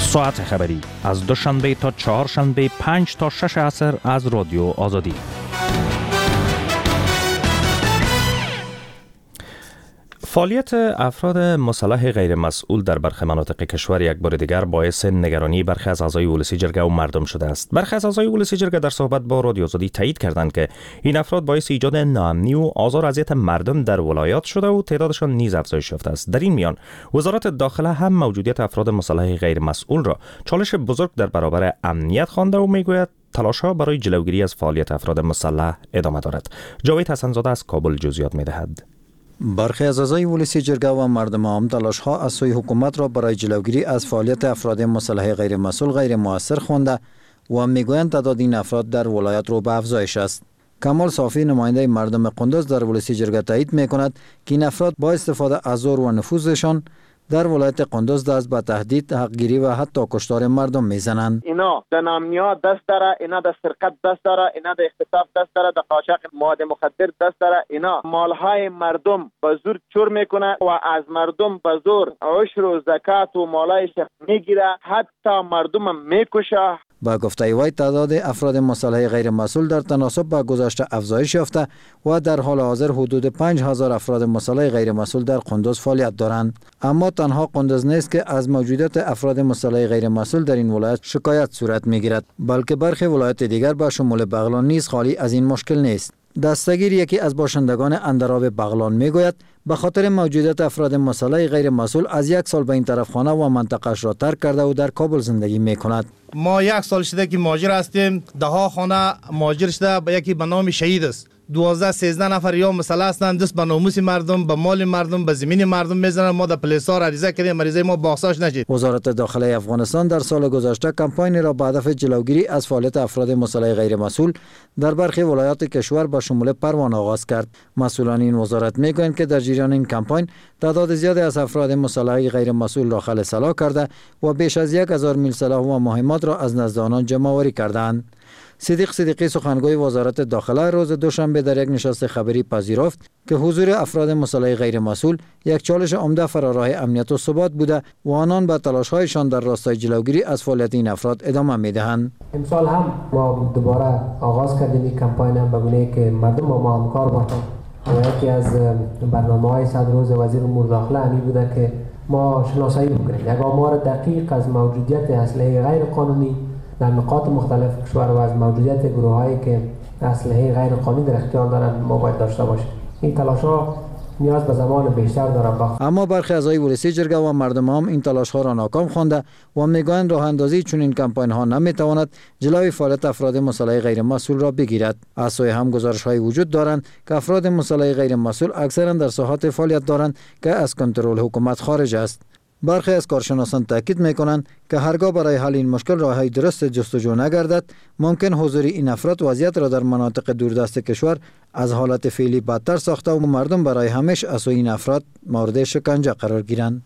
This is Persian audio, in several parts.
ساعت خبری از دوشنبه تا چهارشنبه 5 تا 6 عصر از رادیو آزادی. فعالیت افراد مسلح غیر مسئول در برخی مناطق کشور یک بار دیگر باعث نگرانی برخی از اعضای ولسی جرگه و مردم شده است. برخی از اعضای ولسی جرگه در صحبت با رادیو آزادی تایید کردند که این افراد باعث ایجاد ناامنی و آزار و اذیت مردم در ولایات شده و تعدادشان نیز افزایش یافته است. در این میان وزارت داخله هم موجودیت افراد مسلح غیر مسئول را چالش بزرگ در برابر امنیت خوانده و میگوید تلاش‌ها برای جلوگیری از فعالیت افراد مسلح ادامه دارد. جاوید حسن‌زاده از کابل جزئیات می‌دهد. برخی از اعضای ولسی جرگه و مردم عام تلاش‌ها از سوی حکومت را برای جلوگیری از فعالیت افراد مسلح غیر مسئول غیر مؤثر خوانده و میگویند تعداد این افراد در ولایت رو به افزایش است. کمال صافی نماینده مردم قندوز در ولسی جرگه تایید می‌کند که این افراد با استفاده از زور و نفوذشان در ولایت قندوز دست به تهدید، حقگیری و حتی کشتار مردم میزنند. اینا در نامنیات دست داره، اینا در سرقت دست داره، اینا در اغتصاب دست داره، در قاچاق مواد مخدر دست داره. اینا مالهای مردم به زور چور میکنه و از مردم به زور عشر و زکات و مالای شخص میگیره، حتی مردم میکشه. با گفته وی تعداد افراد مسلح غیر مسئول در تناسب با گذشته افزایش یافته و در حال حاضر حدود 5000 افراد مسلح غیر مسئول در قندوز فعالیت دارند. اما تنها قندوز نیست که از موجودیت افراد مسلح غیر مسئول در این ولایت شکایت صورت میگیرد، بلکه برخی ولایات دیگر با شمول بغلان نیز خالی از این مشکل نیست. دستگیر یکی از باشندگان اندراب بغلان میگوید به خاطر موجودیت افراد مسلح غیر مسئول از 1 سال به این طرف خانه و منطقه‌اش را ترک کرده و در کابل زندگی میکند. ما 1 سال شده که مهاجر هستیم. 10 خانه مهاجر شده به یکی به نام شهید است. 12-13 نفر یا مسلح هستند، دست به ناموس مردم، به مال مردم، به زمین مردم میزنند. ما در پلیسار عریضه کردیم مریضای ما بازسازی نشد. وزارت داخله افغانستان در سال گذشته کمپاین را به هدف جلوگیری از فعالیت افراد مسلح غیر مسئول در برخی ولایات کشور با شمول پروان آغاز کرد. مسئولان این وزارت میگویند که در جریان این کمپاین تعداد زیادی از افراد مسلح غیر مسئول را خلع سلاح کرده و بیش از 1000 میل سلاح و مهمات را از نزد آنان جمع آوری کردند. صدیق صدیقی سخنگوی وزارت داخله روز دوشنبه در یک نشست خبری پذیرفت که حضور افراد مسلح غیر مسئول یک چالش عمده فراراه امنیت و ثبات بوده و آنان به تلاش‌هایشان در راستای جلوگیری از فعالیت این افراد ادامه می‌دهند. امسال هم ما دوباره آغاز کردیم این کمپاین هم به گونه‌ای که مردم ما همکار باشند. یکی از برنامه‌های 100 روز وزیر امور داخله همین بوده که ما شناسایی بکنیم یک آمار دقیق از موجودیت اسلحه غیر قانونی در نقاط مختلف کشور و از موجودیت گروه‌هایی که اسلحه غیر قانونی در اختیار دارند ما باید داشته باشیم. این تلاش‌ها نیاز به زمان بیشتر دارند. اما برخی اعضای ولسی جرگه و مردم عام این تلاش‌ها را ناکام خوانده و میگویند راه اندازی چون این کمپاین‌ها نمیتواند جلوی فعالیت افراد مسلح غیر مسئول را بگیرد. از سوی هم گزارش‌های وجود دارند که افراد مسلح غیر مسئول اکثرا در ساحات فعالیت دارند که از کنترل حکومت خارج است. برخی از کارشناسان تاکید میکنند که هرگاه برای حل این مشکل راههای درست جستجو نگردد ممکن حضور این افراد وضعیت را در مناطق دوردست کشور از حالت فعلی بدتر ساخته و مردم برای همیشه از این افراد مورد شکنجه قرار گیرند.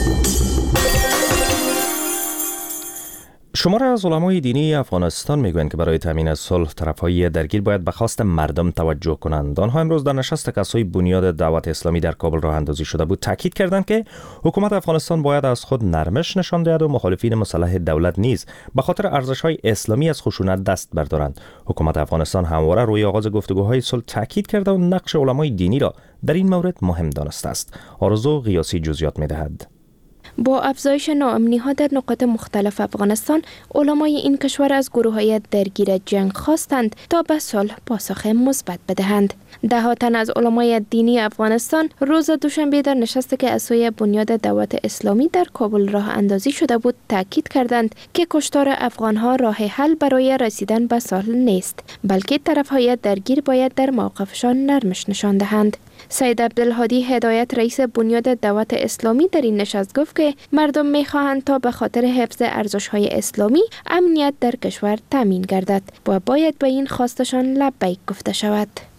شماره از علمای دینی افغانستان میگویند که برای تامین صلح طرفهای درگیر باید به خواست مردم توجه کنند. آنها امروز در نشست کسای بنیاد دعوت اسلامی در کابل راه اندازی شده بود تاکید کردند که حکومت افغانستان باید از خود نرمش نشان دهد و مخالفین مسلح دولت نیز به خاطر ارزش‌های اسلامی از خشونت دست بردارند. حکومت افغانستان همواره روی آغاز گفتگوهای صلح تاکید کرده و نقش علمای دینی را در این مورد مهم دانسته است. آرزو غیاسی جزئیات می‌دهد. با افزایش ناامنی‌ها در نقاط مختلف افغانستان، علمای این کشور از گروه‌های درگیر جنگ خواستند تا به صلح پاسخ مثبت بدهند. ده تن از علمای دینی افغانستان روز دوشنبه در نشستی که از سوی بنیاد دعوت اسلامی در کابل راه اندازی شده بود تاکید کردند که کشتار افغان‌ها راه حل برای رسیدن به صلح نیست، بلکه طرف‌های درگیر باید در موقفشان نرمش نشان دهند. سید عبدالهادی هدایت رئیس بنیاد دعوت اسلامی در این نشست گفت که مردم می‌خواهند تا به خاطر حفظ ارزش‌های اسلامی امنیت در کشور تامین گردد و باید به این خواستشان لبیک گفته شود.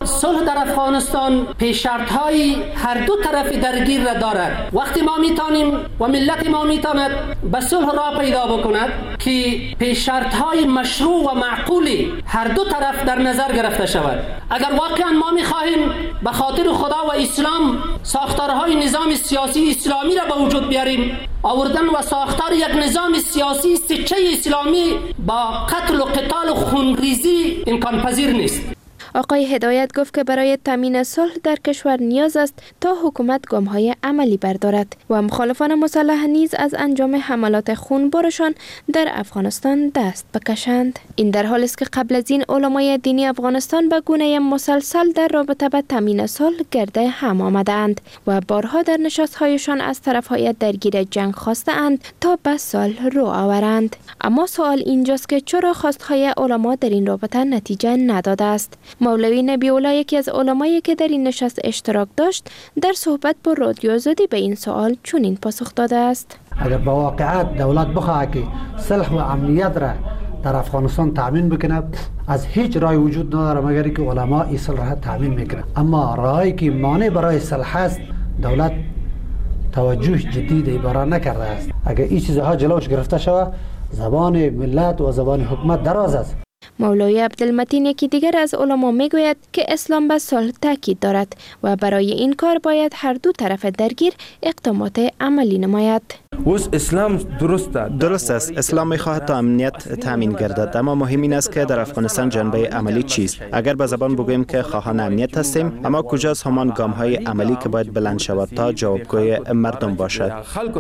صلح در افغانستان پیش‌شرط‌های هر دو طرف درگیر را دارد. وقتی ما میتونیم و ملت ما میتواند به صلح را پیدا بکند که پیش‌شرط‌های مشروع و معقولی هر دو طرف در نظر گرفته شود. اگر واقعا ما می‌خواهیم به خاطر خدا و اسلام ساختارهای نظام سیاسی اسلامی را به وجود بیاریم، آوردن و ساختار یک نظام سیاسی سچه اسلامی با قتل و قتال و خونریزی امکان پذیر نیست. آقای هدایت گفت که برای تامین صلح در کشور نیاز است تا حکومت گام‌های عملی بردارد و مخالفان مسلح نیز از انجام حملات خونبارشان در افغانستان دست بکشند. این در حالی است که قبل از این علمای دینی افغانستان به گونه مسلسل در رابطه با تامین صلح گرده هم آمدند و بارها در نشست‌هایشان از طرف‌های درگیر جنگ خواستند تا به صلح رو آورند. اما سوال اینجاست که چرا خواست‌های علما در این رابطه نتیجه نداده است؟ مولوی نبی الله، یکی از علمایی که در این نشست اشتراک داشت، در صحبت با رادیو آزادی به این سوال چنین پاسخ داده است: اگر با واقعیت دولت بخواهد که صلح و امنیت را در افغانستان تامین بکنه، از هیچ راه وجود نداره مگر که علما این صلح را تامین میکنه. اما راهی که مانع برای صلح است دولت توجه جدی به بارا نکرده است. اگر این چیزها جلوش گرفته شود، زبان ملت و زبان حکومت دراز است. مولوی عبدالمتین، یکی دیگر از علما، میگوید که اسلام به صلح تاکید دارد و برای این کار باید هر دو طرف درگیر اقدامات عملی نماید. اسلام درست است. اسلام می‌خواهد تا امنیت تامین گردد، اما مهم این است که در افغانستان جنبه عملی چیست. اگر به زبان بگوییم که خواهان امنیت هستیم، اما کجاست همان گام‌های عملی که باید بلند شود تا جوابگوی مردم باشد؟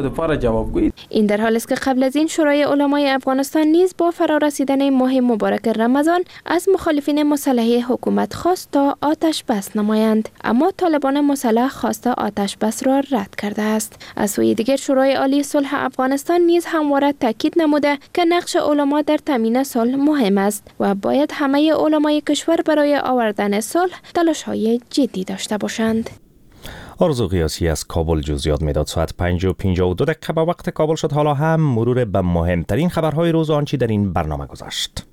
این در حالی است که قبل از این شورای علمای افغانستان نیز با فرارسیدن ماه مبارک رمضان از مخالفین مسلح حکومت خواست تا آتش بس نمایند، اما طالبان مسلح خواست آتش بس را رد کرده است. از سوی دیگر شورای عالی صلح افغانستان نیز همواره تاکید نموده که نقش علما در تامین صلح مهم است و باید همه علمای کشور برای آوردن صلح تلاش‌های جدی داشته باشند. آرزو قیاسی از کابل جزئیات میداد. ساعت 5:52 به وقت کابل شد. حالا هم مرور به مهمترین خبرهای روز و آنچه در این برنامه گذشت.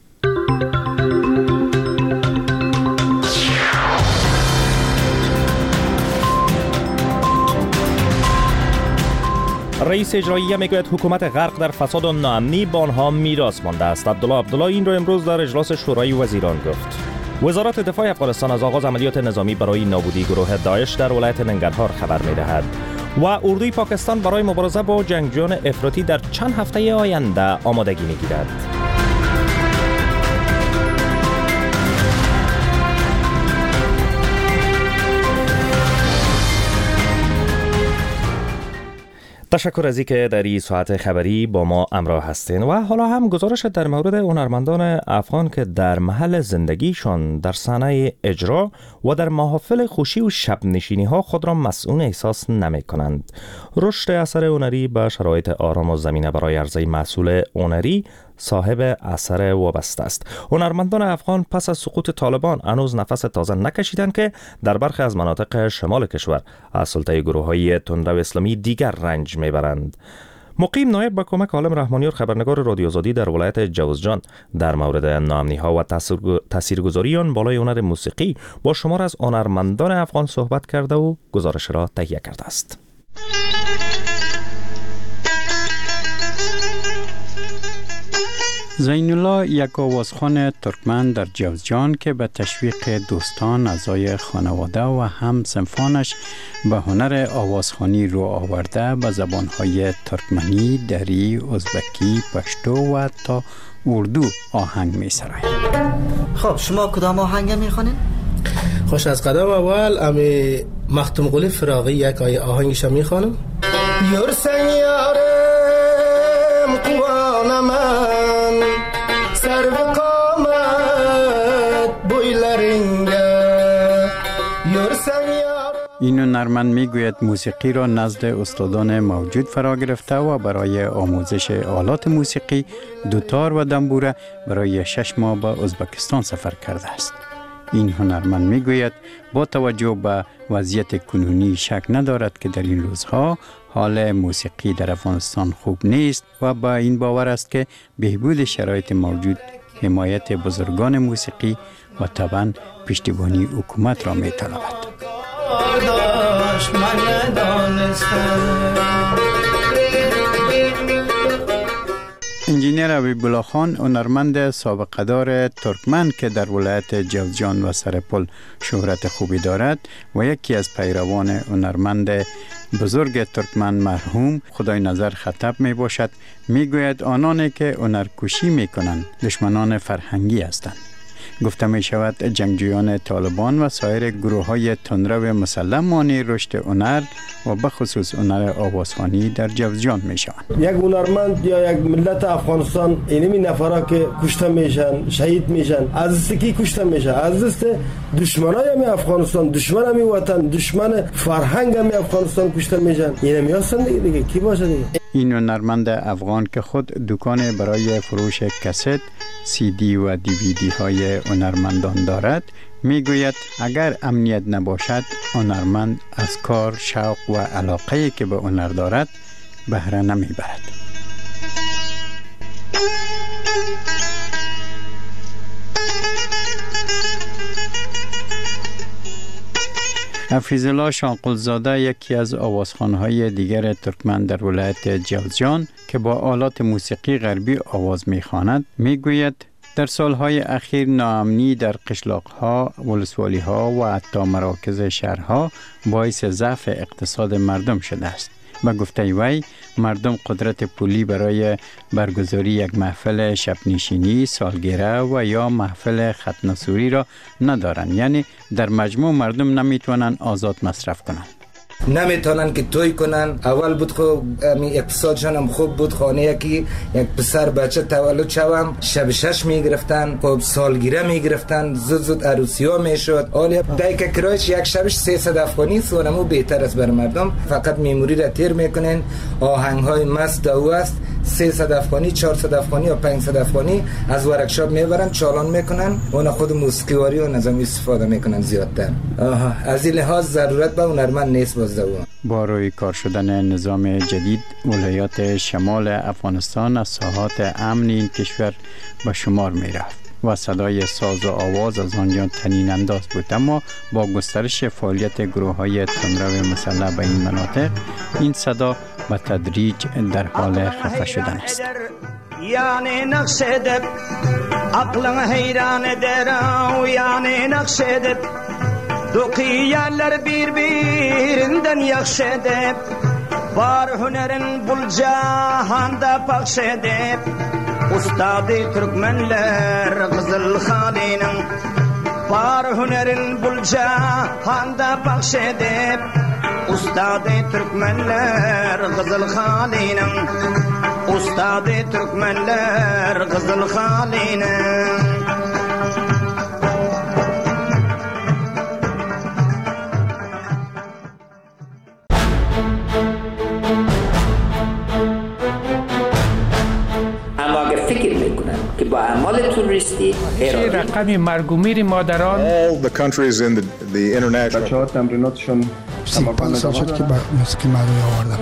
رئیس اجراییه میگوید حکومت غرق در فساد و ناامنی با آنها میراث مانده است. عبدالله این را امروز در اجلاس شورای وزیران گفت. وزارت دفاع افغانستان از آغاز عملیات نظامی برای نابودی گروه داعش در ولایت ننگرهار خبر می‌دهد و اردوی پاکستان برای مبارزه با جنگجویان افراطی در چند هفته آینده آمادگی می‌گیرد. تشکر از اینکه در این ساعت خبری با ما همراه هستین و حالا هم گزارش در مورد هنرمندان افغان که در محل زندگیشان در صحنه اجرا و در محافل خوشی و شب نشینی ها خود را مسئول احساس نمی کنند. رشد اثر هنری به شرایط آرام و زمینه برای عرضه محصول هنری صاحب اثر وابسته است. هنرمندان افغان پس از سقوط طالبان هنوز نفس تازه نکشیدند که در برخی از مناطق شمال کشور از سلطه گروه‌های تندرو اسلامی دیگر رنج میبرند. مقیم نایب به کمک عالم رحمانیار خبرنگار رادیو آزادی در ولایت جوزجان در مورد ناامنی‌ها و تاثیرگذاری آن بالای هنر موسیقی با شمار از هنرمندان افغان صحبت کرده و گزارش را تهیه کرده است. زین الله یک آوازخوان ترکمن در جوزجان که به تشویق دوستان، اعضای خانواده و هم صنفانش به هنر آوازخوانی رو آورده به زبانهای ترکمنی، دری، ازبکی، پشتو و تا اردو آهنگ می سراید. خب شما کدام آهنگ می خوانید؟ خوش از قدم اول امی مختوم قلی فراغی یک آهنگش می خوانم. یارسن یارم قوان من سر و قامت بویلرنگه یارسن یارم. این هنرمند میگوید موسیقی را نزد استادان موجود فرا گرفته و برای آموزش آلات موسیقی دوتار و دنبوره برای 6 ماه به ازبکستان سفر کرده است. این هنرمند میگوید با توجه به وضعیت کنونی شک ندارد که در این روزها حال موسیقی در افغانستان خوب نیست و با این باور است که بهبود شرایط موجود حمایت بزرگان موسیقی و طبعا پشتیبانی حکومت را می طلبد. انجینیر حبیب الله خان هنرمند سابقه دار ترکمن که در ولایت جوزجان و سرپل شهرت خوبی دارد و یکی از پیروان هنرمند بزرگ ترکمن مرحوم خدای نظر خطب می باشد، می گوید آنانی که هنرکشی می کنند دشمنان فرهنگی هستند. گفته می شود جنگجویان طالبان و سایر گروه های تندرو مسلح مانع رشد هنر و بخصوص هنر آوازخوانی در جوزجان می شوند. یک هنرمند یا یک ملت افغانستان اینمی نفرا که کشته میشن، شهید میشن، از دست کی کشته میشن؟ از دست دشمنای می افغانستان، دشمن می وطن، دشمن فرهنگ می افغانستان کشته میشن. اینمی هستن دیگه کی باشه دیگه؟ این هنرمند افغان که خود دکان برای فروش کست، سی دی و دیویدی های هنرمندان دارد، میگوید اگر امنیت نباشد هنرمند از کار، شوق و علاقه‌ای که به هنر دارد بهره نمیبرد. حفیظ الله شانقلزاده یکی از آوازخوان‌های دیگر ترکمن در ولایت جوزجان که با آلات موسیقی غربی آواز می‌خواند میگوید در سالهای اخیر ناامنی در قشلاق‌ها، ولسوالی‌ها و حتی مراکز شهرها باعث ضعف اقتصاد مردم شده است. با گفته وی مردم قدرت پولی برای برگزاری یک محفل شبنشینی، سالگیره و یا محفل ختنه سوری را ندارند. یعنی در مجموع مردم نمیتوانند آزاد مصرف کنند. نمیتونن که توی کنن. اول بود خب اقتصادشان هم خوب بود، خانه یکی یک پسر بچه تولد شوم شب 6 میگرفتن، خب سالگیره میگرفتن، زود عروسی ها میشد. حالا دایک کرایش یک شبش 300 افغانی سونمو بهتر است بر مردم. فقط میموری را تیر میکنن، آهنگ های مست و است 300 افغانی، 400 افغانی یا 500 افغانی از ورکشاپ میبرن، چالان میکنن، اون خود موسیقیواری و نظامی استفاده میکنن زیادتر. از این لحاظ ضرورت به هنرمند نیست. با روی کار شدن نظام جدید ولایات شمال افغانستان از ساحات امن این کشور به شمار می رفت و صدای ساز و آواز از آنجا طنین انداز بود، اما با گسترش فعالیت گروه های تندرو مسلح به این مناطق این صدا به تدریج در حال خفه شدن است. یعنی نقشدب عقل حیران درو یعنی نقشدب دوقیالر birbirinden yakşedip var hünerin bul cahanda pakşedip ustadı Türkmenler Kızıl Halinin var hünerin bul cahanda pakşedip ustadı Türkmenler Kızıl Halinin ustadı Türkmenler Kızıl Halinin. رقم مرگ و میر مادران all the countries in the international بچه‌ها تمریناتشون 35 سال شد که موسیقی مردمی آوردم.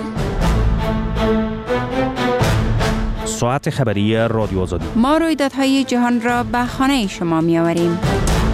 ساعت خبری رادیو آزادی. ما رویدادهای جهان را به خانه شما می آوریم.